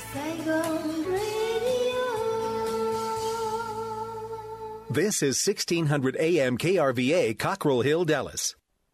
Saigon Radio. This is 1600 AM KRVA, Cockrell Hill, Dallas.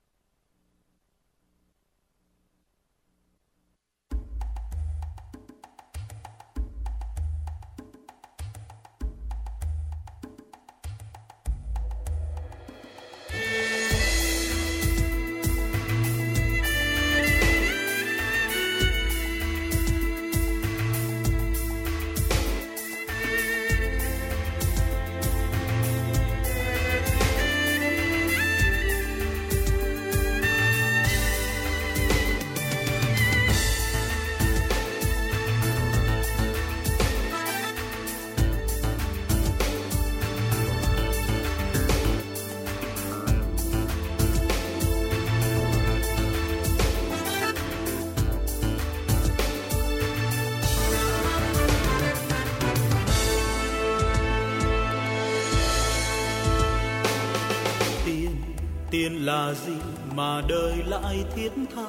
Tiền là gì mà đời lại thiết tha?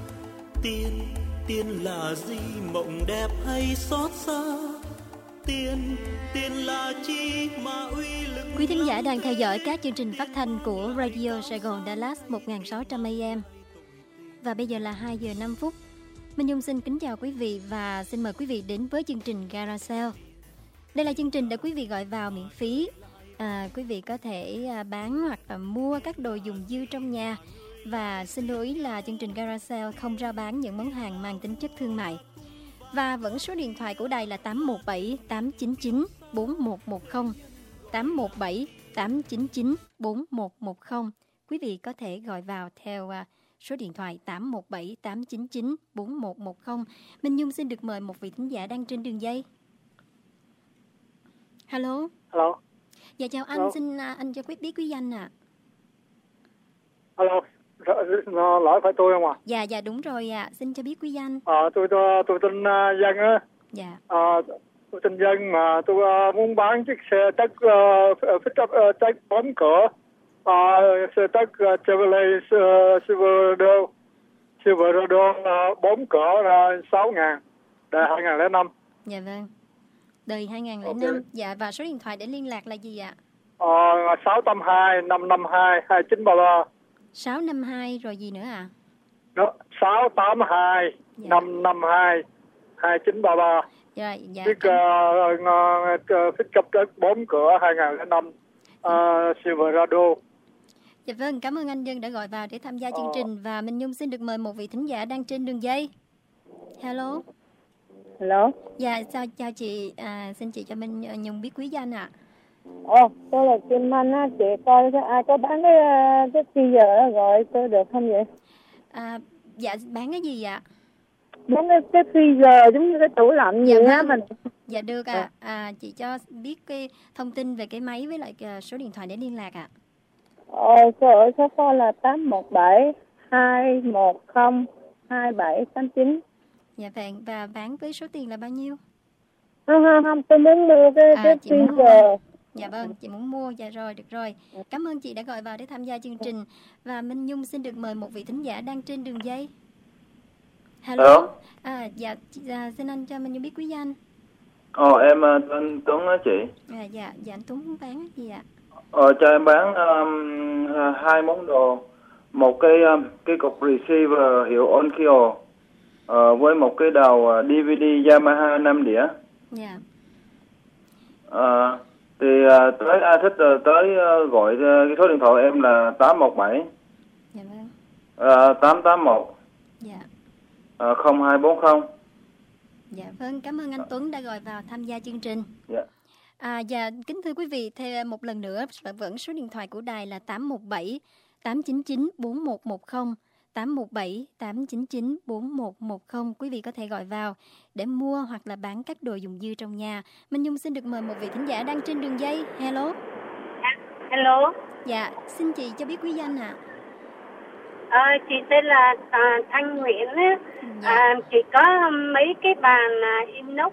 Tiền là gì mộng đẹp hay xót xa? Tiền là chi mà uy lực. Quý thính giả đang theo dõi các chương trình phát thanh của Radio Sài Gòn Dallas 1600 AM. Và bây giờ là 2 giờ 5 phút. Minh Nhung xin kính chào quý vị và xin mời quý vị đến với chương trình Garage Sale. Đây là chương trình để quý vị gọi vào miễn phí. Quý vị có thể bán hoặc là mua các đồ dùng dư trong nhà. Và xin lưu ý là chương trình Garage Sale không rao bán những món hàng mang tính chất thương mại. Và vẫn số điện thoại của đài là 817 899 4110, 817 899 4110. Quý vị có thể gọi vào theo số điện thoại 817 899 4110. Minh Nhung xin được mời một vị thính giả đang trên đường dây. Hello. Hello. Dạ chào anh, Hello. xin anh cho biết quý danh ạ. Hello. Lỗi phải tôi không ạ? Dạ đúng rồi ạ, xin cho biết quý danh. Tôi tên Dân á. Dạ. Tôi tên Dân mà tôi muốn bán chiếc xe tất pick-up tất 4 cửa. Xe tất Chevrolet Silverado 4 cửa 6.000, đời 2005. Dạ vâng. Đời 2005. Okay. Dạ, và số điện thoại để liên lạc là gì ạ? 682 552 2933. 652 rồi gì nữa ạ? Đó, 682 552 2933. Dạ. Chiếc pick-up đất 4 cửa 2005 Silverado. Dạ vâng, cảm ơn anh Dân đã gọi vào để tham gia chương trình. Và Minh Nhung xin được mời một vị thính giả đang trên đường dây. Hello. Hello. Dạ, chào chị, xin chị cho Minh Nhung biết quý danh ạ. Tôi là Kim Anh á, chị coi ai có bán cái freezer gọi tôi được không vậy? Dạ, bán cái gì ạ? Bán cái freezer giống như cái tủ lạnh gì á mình. Dạ được ạ. Chị cho biết cái thông tin về cái máy với lại số điện thoại để liên lạc ạ. Số phone là 817 210 2789. Dạ vâng, và bán với số tiền là bao nhiêu? Không, tôi muốn mua cái freezer. Dạ vâng, chị muốn mua. Dạ rồi, được rồi. Cảm ơn chị đã gọi vào để tham gia chương trình. Và Minh Nhung xin được mời một vị thính giả đang trên đường dây. Hello. Dạ, xin anh cho Minh Nhung biết quý danh. Em tên Tuấn á chị. Dạ, anh Tuấn muốn bán cái gì ạ? Cho em bán 2 món đồ. Một cái cục receiver hiệu Onkyo với một cái đầu DVD Yamaha 5 đĩa. Dạ. Thì tới ai thích tới gọi cái số điện thoại em là 817. Dạ vâng. 881. Dạ. 0240. Dạ vâng, cảm ơn anh Tuấn đã gọi vào tham gia chương trình. Dạ. Dạ, kính thưa quý vị, thêm một lần nữa vẫn số điện thoại của đài là 817 899 4110, 817 899 4110. Quý vị có thể gọi vào để mua hoặc là bán các đồ dùng dư trong nhà. Minh Nhung xin được mời một vị thính giả đang trên đường dây. Hello. Hello. Dạ, xin chị cho biết quý danh ạ. Chị tên là Thanh Nguyễn á. Dạ. Chị có mấy cái bàn inox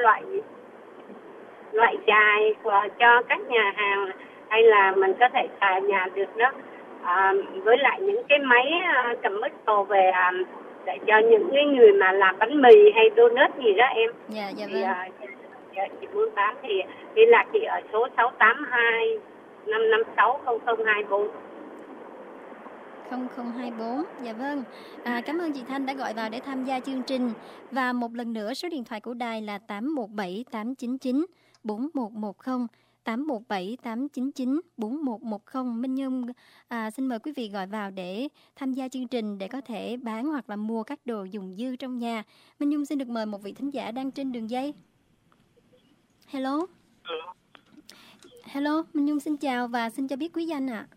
loại dài cho các nhà hàng hay là mình có thể xài nhà được đó. Với lại những cái máy cầm mít về để cho những cái người mà làm bánh mì hay donut gì đó em. Dạ Thì chị muốn bán thì là chị ở số 682 556 0024. 0024. Dạ vâng. Cảm ơn chị Thanh đã gọi vào để tham gia chương trình. Và một lần nữa số điện thoại của đài là 817 899 4110, 817 899 4110. Minh Nhung xin mời quý vị gọi vào để tham gia chương trình để có thể bán hoặc là mua các đồ dùng dư trong nhà. Minh Nhung xin được mời một vị thính giả đang trên đường dây. Hello. Hello, Minh Nhung xin chào và xin cho biết quý danh ạ.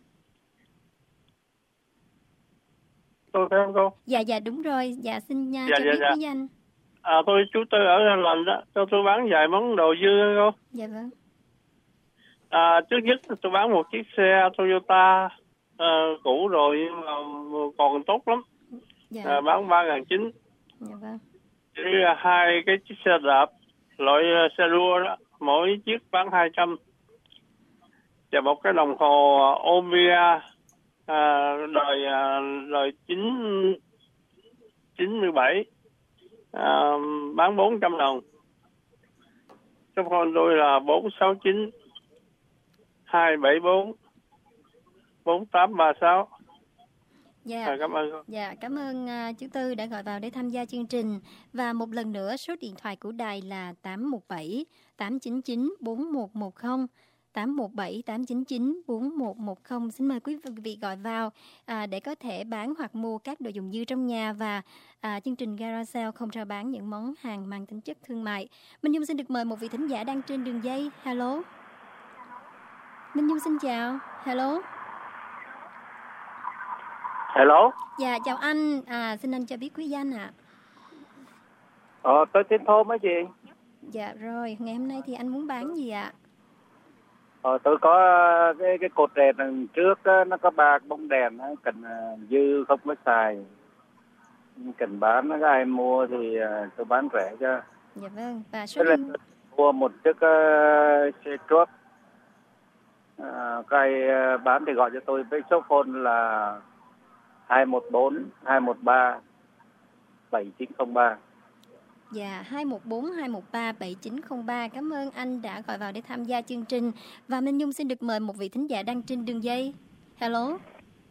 Tôi phải không cô? Dạ đúng rồi. Dạ xin cho biết quý danh. Tôi chú Tư ở Lành đó. Cho tôi bán vài món đồ dư cô. Dạ vâng. Trước nhất tôi bán một chiếc xe Toyota cũ rồi nhưng mà còn tốt lắm. Dạ. Bán 3.900. Dạ vâng. Với 2 cái chiếc xe đạp loại xe đua đó, mỗi chiếc bán 200. Và một cái đồng hồ Omega đời 97 bán 400 đồng. Số phone tôi là 469 274 4836. Dạ. Cảm ơn cô. Dạ, cảm ơn chú Tư đã gọi vào để tham gia chương trình. Và một lần nữa số điện thoại của đài là 817 899 4110, 817 899 4110. Xin mời quý vị gọi vào để có thể bán hoặc mua các đồ dùng dư trong nhà. Và chương trình Garage Sale không rao bán những món hàng mang tính chất thương mại. Minh Nhung xin được mời một vị thính giả đang trên đường dây. Hello. Minh Nhung xin chào. Hello. Hello. Dạ chào anh. Xin anh cho biết quý danh ạ. Tôi tên Thôm á chị. Dạ rồi, ngày hôm nay thì anh muốn bán gì ạ? Tôi có cái cột đèn đằng trước nó có 3 bóng đèn cần dư không có xài, cần bán các ai mua thì tôi bán rẻ cho. Dạ vâng. Và số điện mua một chiếc xe truck, các ai bán thì gọi cho tôi với số phone là 214 213 7903. Dạ 214 213 7903. Cảm ơn anh đã gọi vào để tham gia chương trình. Và Minh Nhung xin được mời một vị thính giả đang trên đường dây. Hello.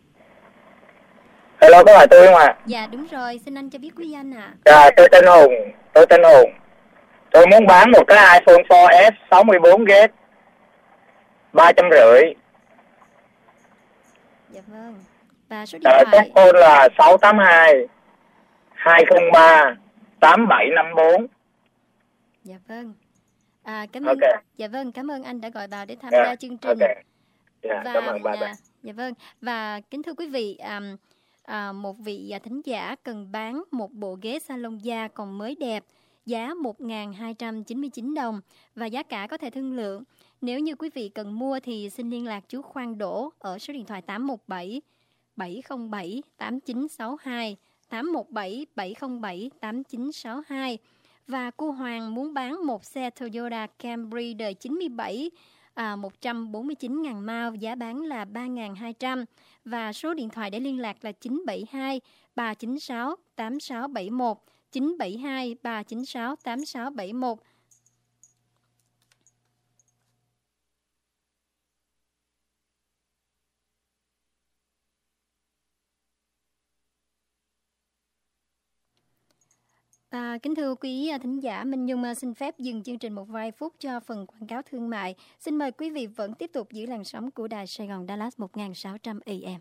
Hello, có phải tôi không ạ? Dạ đúng rồi, xin anh cho biết quý danh ạ. Dạ tôi tên Hùng. Tôi muốn bán một cái iPhone 4S 64GB 350. Dạ vâng. Và số điện thoại số phone là 682 203 8754. Dạ vâng. Dạ vâng, cảm ơn anh đã gọi vào để tham gia chương trình. Cảm ơn bà. Dạ vâng. Và kính thưa quý vị, một vị thính giả cần bán một bộ ghế salon da còn mới đẹp, giá 1.299 đồng và giá cả có thể thương lượng. Nếu như quý vị cần mua thì xin liên lạc chú Khoan Đỗ ở số điện thoại 817 707 8962, 817 707 8962. Và cô Hoàng muốn bán một xe Toyota Camry đời 97, 149.000 mao, giá bán là 3.200. Và số điện thoại để liên lạc là 972 396 8671, 972 396 8671. Kính thưa quý thính giả, Minh Nhung xin phép dừng chương trình một vài phút cho phần quảng cáo thương mại. Xin mời quý vị vẫn tiếp tục giữ làn sóng của đài Sài Gòn Dallas 1600 AM.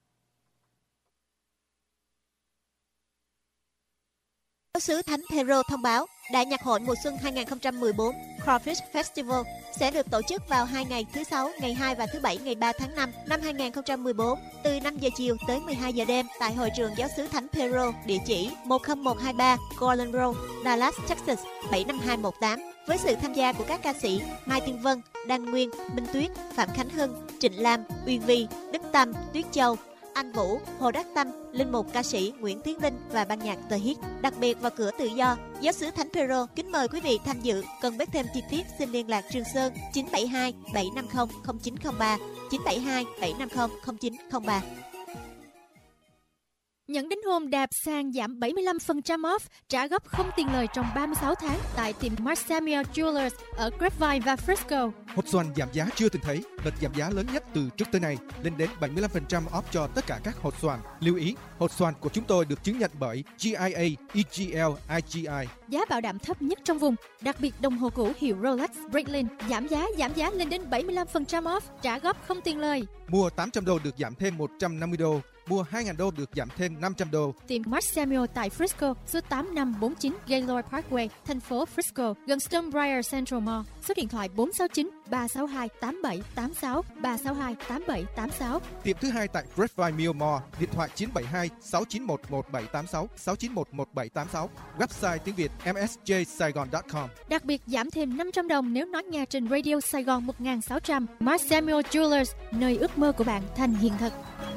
Giáo sứ Thánh Phêrô thông báo Đại nhạc hội mùa xuân 2014 Crawfish Festival sẽ được tổ chức vào 2 ngày thứ Sáu, ngày 2 và thứ Bảy, ngày 3 tháng 5 năm 2014 từ 5 giờ chiều tới 12 giờ đêm tại hội trường Giáo sứ Thánh Phêrô, địa chỉ 10123 Garland Road, Dallas, Texas 75218 với sự tham gia của các ca sĩ Mai Tiên Vân, Đan Nguyên, Minh Tuyết, Phạm Khánh Hưng, Trịnh Lam, Uyên Vi, Đức Tâm, Tuyết Châu, Anh Vũ, Hồ Đắc Tâm, linh mục ca sĩ Nguyễn Tiến Linh và ban nhạc The Hit. Đặc biệt vào cửa tự do, Giáo xứ Thánh Phêrô kính mời quý vị tham dự. Cần biết thêm chi tiết xin liên lạc Trường Sơn 972 750 0903, 972 750 0903. Nhận đính hôn đạp sàn giảm 75% off, trả góp không tiền lời trong 36 tháng tại tiệm Mark Samuel Jewelers ở Grapevine và Frisco. Hột xoàn giảm giá chưa từng thấy, đợt giảm giá lớn nhất từ trước tới nay, lên đến 75% off cho tất cả các hột xoàn. Lưu ý, hột xoàn của chúng tôi được chứng nhận bởi GIA, EGL, IGI. Giá bảo đảm thấp nhất trong vùng, đặc biệt đồng hồ cũ hiệu Rolex Breitling giảm giá lên đến 75% off, trả góp không tiền lời. Mua $800 được giảm thêm $150. Mua $2.000 được giảm thêm $500. Tiệm Mark Samuel tại Frisco, số 8549 Gaylord Parkway, thành phố Frisco, gần Stonebriar Central Mall. Số điện thoại 469 362 8786 362 8786. Tiệm thứ hai tại Grapevine Mill Mall, điện thoại 972 691 1786 691 1786. Website tiếng Việt msjsaigon.com. Đặc biệt giảm thêm $500 nếu nói nghe trên Radio Sài Gòn 1600. Mark Samuel Jewelers, nơi ước mơ của bạn thành hiện thực.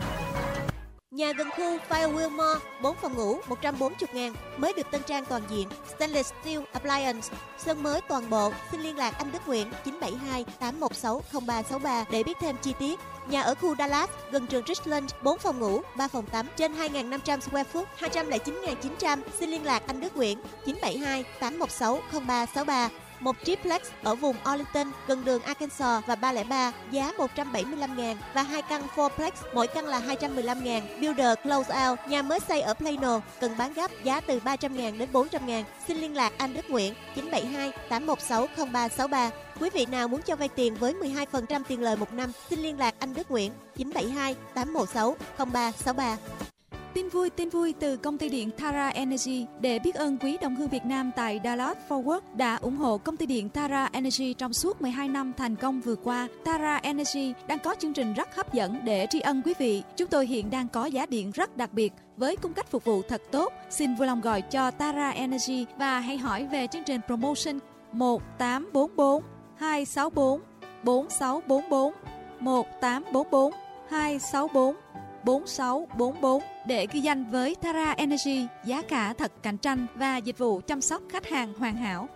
Nhà gần khu Firewheel Mall, 4 phòng ngủ, 140.000, mới được tân trang toàn diện, Stainless Steel Appliance, sơn mới toàn bộ. Xin liên lạc anh Đức Nguyễn 972 816 0363 để biết thêm chi tiết. Nhà ở khu Dallas, gần trường Richland, 4 phòng ngủ, 3 phòng tắm, trên 2.500 square foot, 209.900. Xin liên lạc anh Đức Nguyễn 972 816 0363. Một triplex ở vùng Arlington, gần đường Arkansas và 303, giá 175.000 và 2 căn fourplex, mỗi căn là 215.000. Builder close out, nhà mới xây ở Plano, cần bán gấp, giá từ 300.000 đến 400.000. Xin liên lạc anh Đức Nguyễn 972 816 0363. Quý vị nào muốn cho vay tiền với 12% tiền lời một năm, xin liên lạc anh Đức Nguyễn 972 816 0363. Tin vui từ công ty điện Tara Energy. Để biết ơn quý đồng hương Việt Nam tại Dallas Fort Worth đã ủng hộ công ty điện Tara Energy trong suốt 12 năm thành công vừa qua. Tara Energy đang có chương trình rất hấp dẫn để tri ân quý vị. Chúng tôi hiện đang có giá điện rất đặc biệt với cung cách phục vụ thật tốt. Xin vui lòng gọi cho Tara Energy và hãy hỏi về chương trình promotion 1844 264 4644 1844 264 4644 để ghi danh với Tara Energy, giá cả thật cạnh tranh và dịch vụ chăm sóc khách hàng hoàn hảo.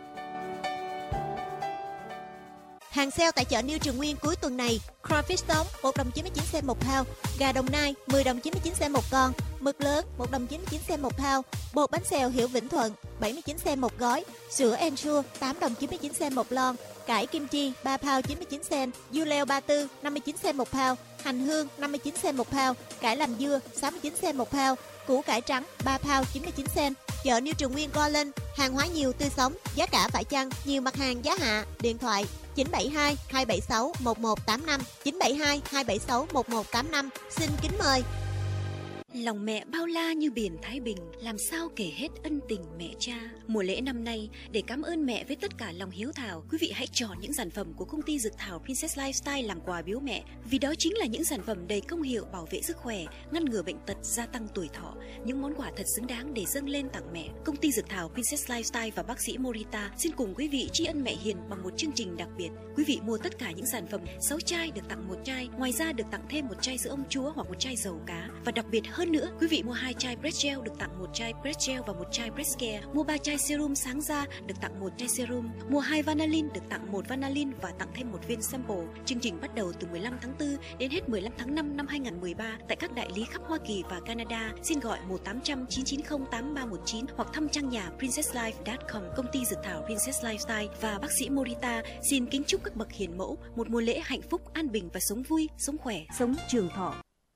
Hàng sale tại chợ New Trường Nguyên cuối tuần này: crawfish sống 1 đồng 99 cent một pound, gà Đồng Nai 10 đồng 99 cent một con, mực lớn 1 đồng 99 cent một pound, bột bánh xèo hiệu Vĩnh Thuận 79 cent một gói, sữa Ensure 8 đồng 99 cent một lon, cải kim chi 3 pound 99 cent, dưa leo 34 59 cent một pound, hành hương 59 cent một pound, cải làm dưa 69 cent một pound, củ cải trắng 3 pound 99 cent. Chợ New Trường Nguyên Garland, hàng hóa nhiều tươi sống, giá cả phải chăng, nhiều mặt hàng giá hạ. Điện thoại 972 276 1185 972 276 1185. Xin kính mời. Lòng mẹ bao la như biển Thái Bình, làm sao kể hết ân tình mẹ cha. Mùa lễ năm nay, để cảm ơn mẹ với tất cả lòng hiếu thảo, quý vị hãy chọn những sản phẩm của công ty dược thảo Princess Lifestyle làm quà biếu mẹ, vì đó chính là những sản phẩm đầy công hiệu bảo vệ sức khỏe, ngăn ngừa bệnh tật, gia tăng tuổi thọ, những món quà thật xứng đáng để dâng lên tặng mẹ. Công ty dược thảo Princess Lifestyle và bác sĩ Morita xin cùng quý vị tri ân mẹ hiền bằng một chương trình đặc biệt. Quý vị mua tất cả những sản phẩm 6 chai được tặng 1 chai, ngoài ra được tặng thêm 1 chai sữa ông chúa hoặc 1 chai dầu cá, và đặc biệt hơn nữa, quý vị mua 2 chai breast gel được tặng 1 chai breast gel và 1 chai breast care. Mua 3 chai serum sáng da được tặng 1 chai serum. Mua 2 Vanillin được tặng 1 Vanillin và tặng thêm 1 viên sample. Chương trình bắt đầu từ 15 tháng 4 đến hết 15 tháng 5 năm 2013 tại các đại lý khắp Hoa Kỳ và Canada. Xin gọi 1-800-990-8319 hoặc thăm trang nhà princesslife.com. Công ty dược thảo Princess Lifestyle và bác sĩ Morita xin kính chúc các bậc hiền mẫu một mùa lễ hạnh phúc, an bình và sống vui, sống khỏe, sống trường thọ.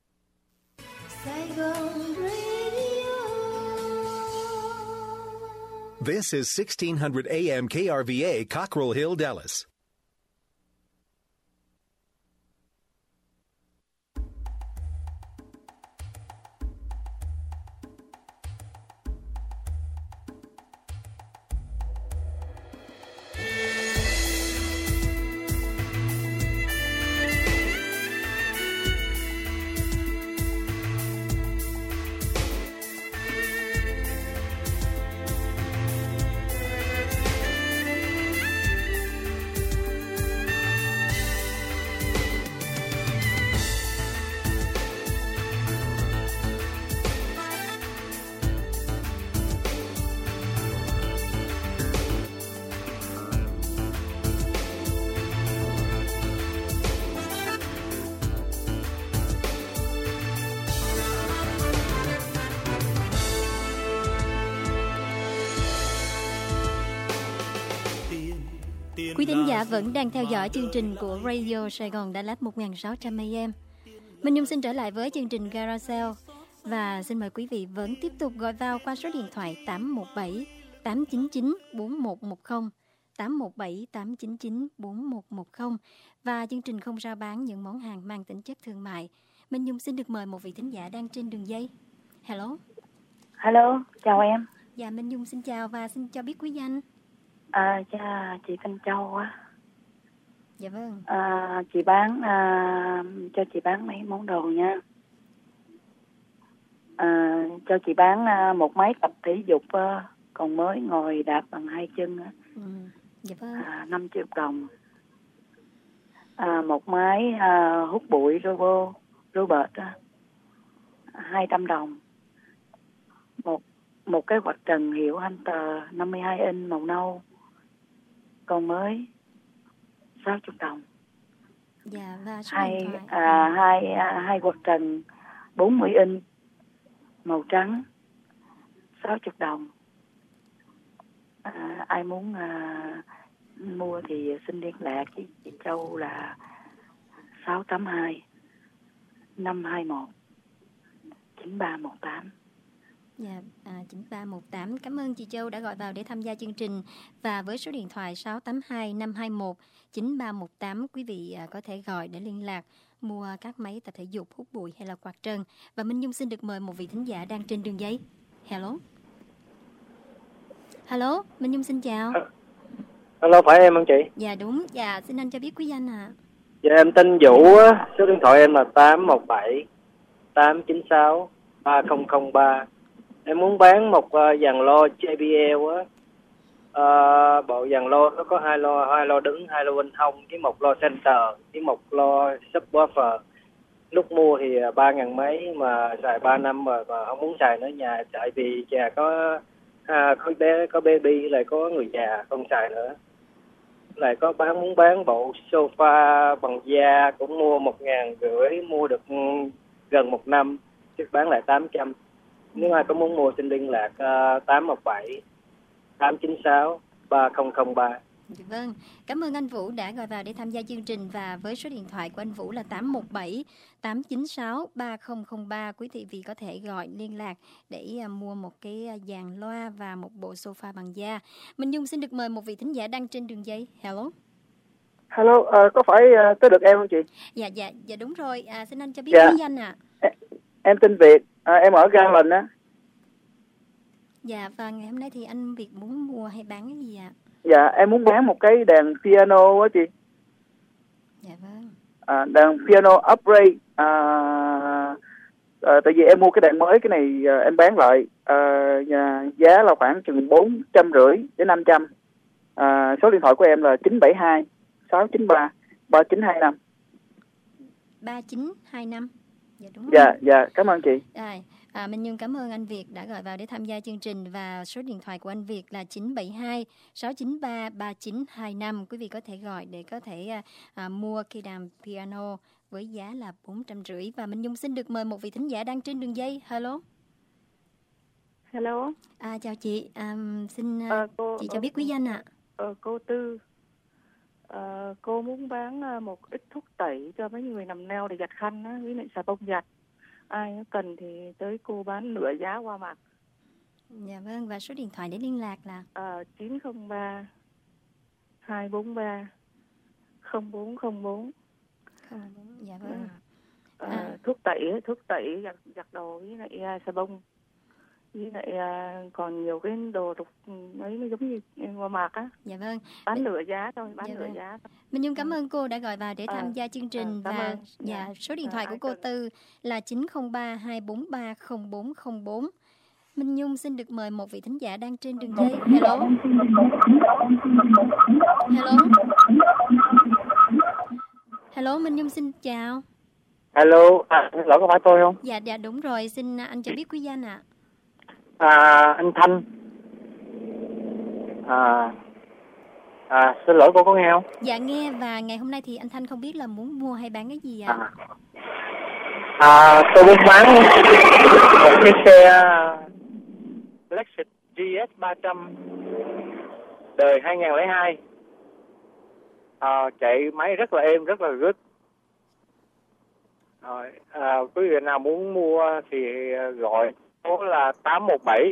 Saigon Radio. This is 1600 AM KRVA, Cockrell Hill, Dallas. Quý thính giả vẫn đang theo dõi chương trình của Radio Sài Gòn Đà Lạt 1600 AM. Minh Nhung xin trở lại với chương trình Carousel và xin mời quý vị vẫn tiếp tục gọi vào qua số điện thoại 817 899 4110, 817 899 4110 và chương trình không rao bán những món hàng mang tính chất thương mại. Minh Nhung xin được mời một vị thính giả đang trên đường dây. Hello. Hello, chào em. Dạ, Minh Nhung xin chào và xin cho biết quý danh. Chị Thanh Châu á. Dạ vâng. Chị bán cho chị bán mấy món đồ nha. Cho chị bán một máy tập thể dục còn mới, ngồi đạp bằng hai chân á. Dạ vâng. 5 triệu đồng. Một máy hút bụi robot 200 đồng. Một cái quạt trần hiệu Hunter 52 inch màu nâu còn mới 60 đồng. Dạ, và số điện thoại. Hai quạt trần 40 inch màu trắng 60 đồng. Ai muốn mua thì xin liên lạc với chị Châu là 682 521 9318. Dạ, 9318. Cảm ơn chị Châu đã gọi vào để tham gia chương trình. Và với số điện thoại 682 521 9318, quý vị có thể gọi để liên lạc mua các máy tập thể dục, hút bụi hay là quạt trần. Và Minh Nhung xin được mời một vị thính giả đang trên đường dây. Hello. Hello, Minh Nhung xin chào. Hello, phải em không chị? Dạ đúng, dạ xin anh cho biết quý danh ạ. Dạ em tên Vũ á, số điện thoại em là 817 896 3003. Em muốn bán một dàn loa JBL á. Bộ dàn loa nó có hai loa đứng, hai loa bên hông, với một loa center, với một loa subwoofer. Lúc mua thì 3.000 mấy mà xài 3 năm rồi mà không muốn xài nữa nhà, tại vì nhà có bé có baby, lại có người già không xài nữa. Lại có muốn bán bộ sofa bằng da, cũng mua 1.500, mua được gần 1 năm, chứ bán lại 800. Nếu ai có muốn mua xin liên lạc 817 896 3003. Vâng, cảm ơn anh Vũ đã gọi vào để tham gia chương trình. Và với số điện thoại của anh Vũ là 817 896 3003. Quý vị có thể gọi liên lạc để mua một cái dàn loa và một bộ sofa bằng da. Minh Nhung xin được mời một vị thính giả đang trên đường dây. Hello. Hello, có phải tới được em không chị? Dạ đúng rồi. Xin anh cho biết quý danh ạ. Em tên Việt, em ở Garland á. Dạ, và ngày hôm nay thì anh Việt muốn mua hay bán cái gì ạ? Dạ, em muốn bán một cái đàn piano á chị. Dạ vâng. Đàn piano upright. Tại vì em mua cái đàn mới, cái này em bán lại giá là khoảng chừng 450 đến 500. Số điện thoại của em là 972 693 3925. 3925. Dạ đúng rồi. Dạ, cảm ơn chị. Minh Nhung cảm ơn anh Việt đã gọi vào để tham gia chương trình. Và số điện thoại của anh Việt là 972 693 3925. Quý vị có thể gọi để có thể mua cây đàn piano với giá là 450. Và Minh Nhung xin được mời một vị thính giả đang trên đường dây. Hello. Hello. Chào chị. Xin chị cho biết quý danh ạ. Cô Tư. Cô muốn bán một ít thuốc tẩy cho mấy người nằm neo để giặt khăn á, với lại xà bông giặt. Ai cần thì tới cô bán nửa giá qua mặt. Dạ vâng, và số điện thoại để liên lạc là 903 243 0404. Dạ vâng. Thuốc tẩy giặt đồ với lại xà bông. Với lại còn nhiều cái đồ đục ấy nó giống như qua mặt á. Dạ vâng. Bán nửa giá thôi, nửa giá thôi. Minh Nhung cảm ơn cô đã gọi vào để tham gia chương trình. Và số điện thoại của cô Tư là 903 243 0404. Minh Nhung xin được mời một vị thính giả đang trên đường dây. Hello. Hello, Minh Nhung xin chào. Hello, lỗi có phải tôi không? Dạ đúng rồi, xin anh cho biết quý danh ạ. Anh Thanh. Xin lỗi cô có nghe không? Dạ nghe, và ngày hôm nay thì anh Thanh không biết là muốn mua hay bán cái gì ạ? Tôi muốn bán một cái xe Lexus GS 300 đời 2002. chạy máy rất là êm, rất là good. Rồi, quý vị nào muốn mua thì gọi số là 817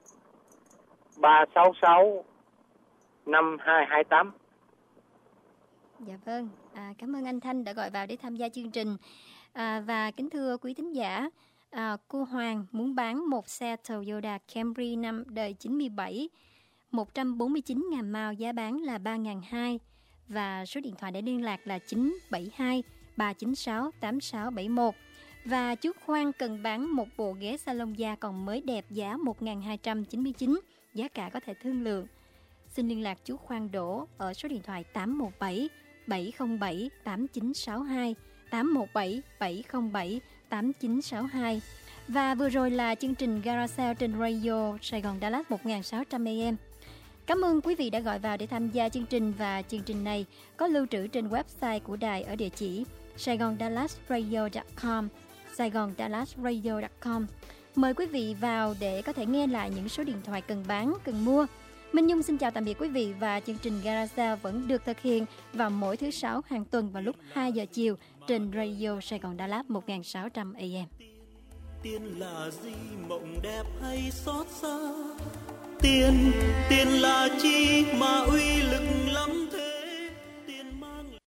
366 5228. Dạ vâng, cảm ơn anh Thanh đã gọi vào để tham gia chương trình. Và kính thưa quý thính giả, cô Hoàng muốn bán một xe Toyota Camry năm đời 97, 149.000 mile, giá bán là 3.200 và số điện thoại để liên lạc là 972 396 8671. Và chú Khoan cần bán một bộ ghế salon da còn mới đẹp, giá 1.299, giá cả có thể thương lượng. Xin liên lạc chú Khoan Đỗ ở số điện thoại 817 707 8962, 817 707 8962. Và vừa rồi là chương trình Garage Sale trên Radio Sài Gòn Dallas 1600 AM. Cảm ơn quý vị đã gọi vào để tham gia chương trình, và chương trình này có lưu trữ trên website của đài ở địa chỉ saigondallasradio.com, saigondallasradio.com. Mời quý vị vào để có thể nghe lại những số điện thoại cần bán, cần mua. Minh Nhung xin chào tạm biệt quý vị, và chương trình Garage Sale vẫn được thực hiện vào mỗi thứ Sáu hàng tuần vào lúc 2 giờ chiều trên Radio Sài Gòn Dallas 1600 AM. Tiền là gì, mộng đẹp hay xót xa? Tiền là chi mà uy lực lắm